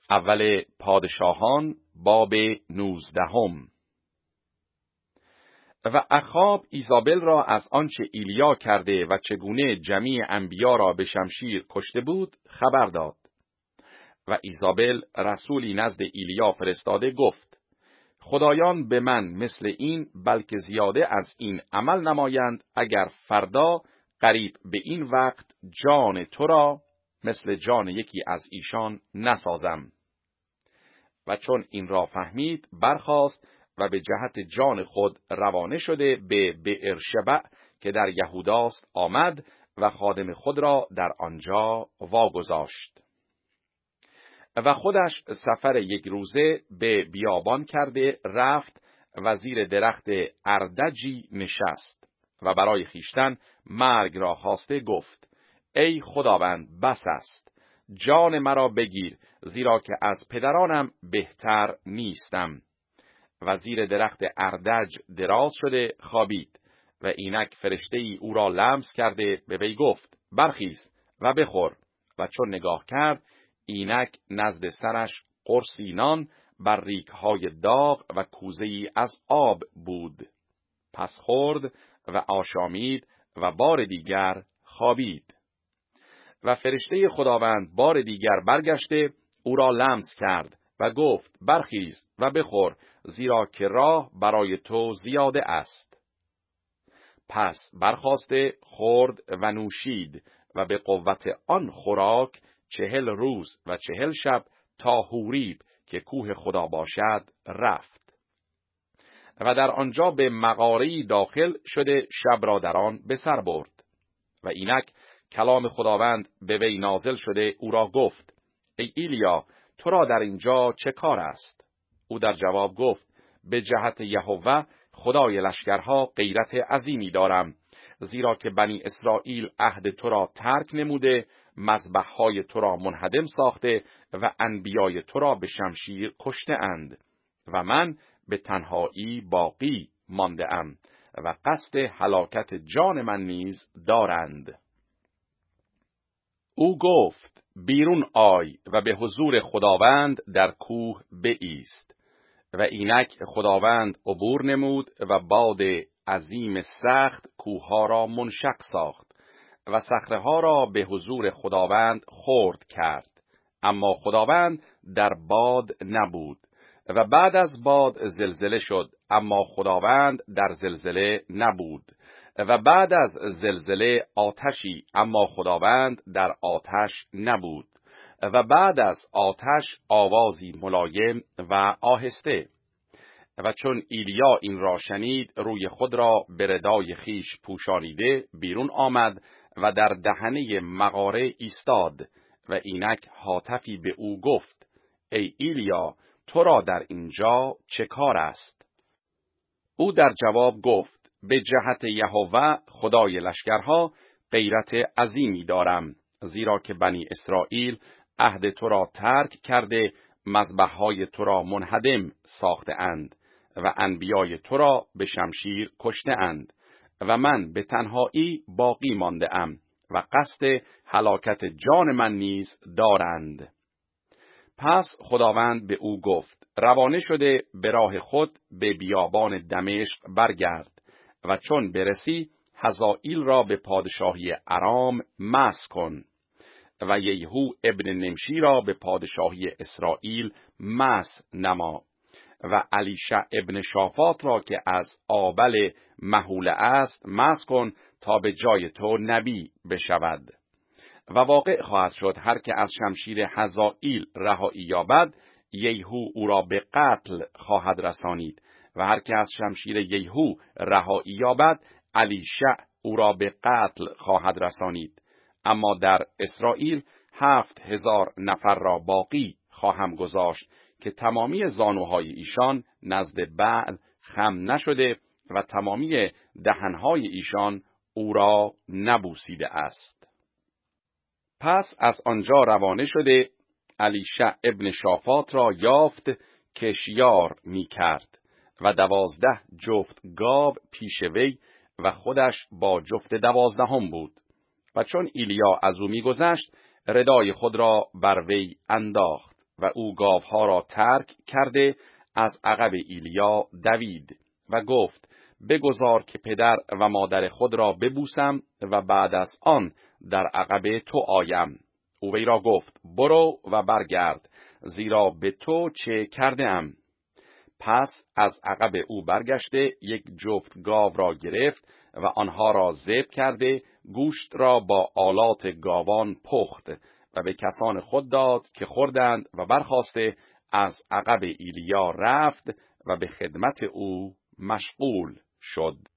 اول پادشاهان باب 19. و اخاب ایزابل را از آنچه ایلیا کرده و چگونه جمیع انبیا را به شمشیر کشته بود خبر داد. و ایزابل رسولی نزد ایلیا فرستاده گفت: خدایان به من مثل این بلکه زیاده از این عمل نمایند، اگر فردا قریب به این وقت جان تو را مثل جان یکی از ایشان نسازم. و چون این را فهمید برخاست و به جهت جان خود روانه شده به بئرشبع که در یهوداست آمد و خادم خود را در آنجا واگذاشت. و خودش سفر یک روزه به بیابان کرده رفت و زیر درخت اردجی نشست و برای خیشتن مرگ را خواسته گفت: ای خداوند، بس است، جان مرا بگیر، زیرا که از پدرانم بهتر نیستم. و زیر درخت اردج دراز شده خوابید و اینک فرشته ای او را لمس کرده به وی گفت: برخیز و بخور. و چون نگاه کرد اینک نزد سرش قرصی نان بر ریگ‌های داغ و کوزه‌ای از آب بود. پس خورد و آشامید و بار دیگر خوابید. و فرشته خداوند بار دیگر برگشته او را لمس کرد و گفت: برخیز و بخور، زیرا که راه برای تو زیاده است. پس برخاسته خورد و نوشید و به قوت آن خوراک 40 روز و 40 شب تا هوریب که کوه خدا باشد رفت. و در آنجا به مغاره‌ای داخل شده شب را در آن به سر برد. و اینک کلام خداوند به وی نازل شده او را گفت: ای ایلیا، تو را در اینجا چه کار است؟ او در جواب گفت: به جهت یهوه خدای لشکرها غیرت عظیمی دارم، زیرا که بنی اسرائیل عهد تو را ترک نموده، مذبح‌های تو را منهدم ساخته و انبیای تو را به شمشیر کشته اند و من به تنهایی باقی مانده ام و قصد هلاکت جان من نیز دارند. او گفت: بیرون آی و به حضور خداوند در کوه بایست. و اینک خداوند عبور نمود و باد عظیم سخت کوه‌ها را منشق ساخت و صخره‌ها را به حضور خداوند خرد کرد، اما خداوند در باد نبود. و بعد از باد زلزله شد، اما خداوند در زلزله نبود. و بعد از زلزله آتشی، اما خداوند در آتش نبود. و بعد از آتش آوازی ملایم و آهسته. و چون ایلیا این را شنید روی خود را به ردای خیش پوشانیده بیرون آمد و در دهنه مغاره ایستاد. و اینک هاتفی به او گفت: ای ایلیا، تو را در اینجا چه کار است؟ او در جواب گفت: به جهت یهوه خدای لشکرها غیرت عظیمی دارم، زیرا که بنی اسرائیل عهد تو را ترک کرده، مذبح‌های تو را منهدم ساخته اند و انبیای تو را به شمشیر کشته اند و من به تنهایی باقی مانده ام و قصد هلاکت جان من نیز دارند. پس خداوند به او گفت: روانه شده به راه خود به بیابان دمشق برگرد و چون برسی حزائیل را به پادشاهی ارام مسح کن و یهو ابن نمشی را به پادشاهی اسرائیل مسح نما و الیشع ابن شافات را که از آبل مهوله است مسح کن تا به جای تو نبی بشود. و واقع خواهد شد هر که از شمشیر حزائیل رهایی یابد، یهو او را به قتل خواهد رسانید و هر که از شمشیر یهو رهایی یابد، الیشع او را به قتل خواهد رسانید. اما در اسرائیل 7,000 نفر را باقی خواهم گذاشت که تمامی زانوهای ایشان نزد بعل خم نشده و تمامی دهنهای ایشان او را نبوسیده است. پس از آنجا روانه شده الیشع ابن شافات را یافت که شیار می کرد و 12 جفت گاو پیش وی و خودش با جفت 12 بود. و چون ایلیا از او می گذشت ردای خود را بر وی انداخت و او گاوها را ترک کرده از عقب ایلیا دوید و گفت بگذار که پدر و مادر خود را ببوسم و بعد از آن در عقب تو آیم. او وی را گفت برو و برگرد، زیرا به تو چه کرده ام. پس از عقب او برگشته یک جفت گاو را گرفت و آنها را ذبح کرده گوشت را با آلات گاوان پخت و به کسان خود داد که خوردند و برخاسته از عقب ایلیا رفت و به خدمت او مشغول شد.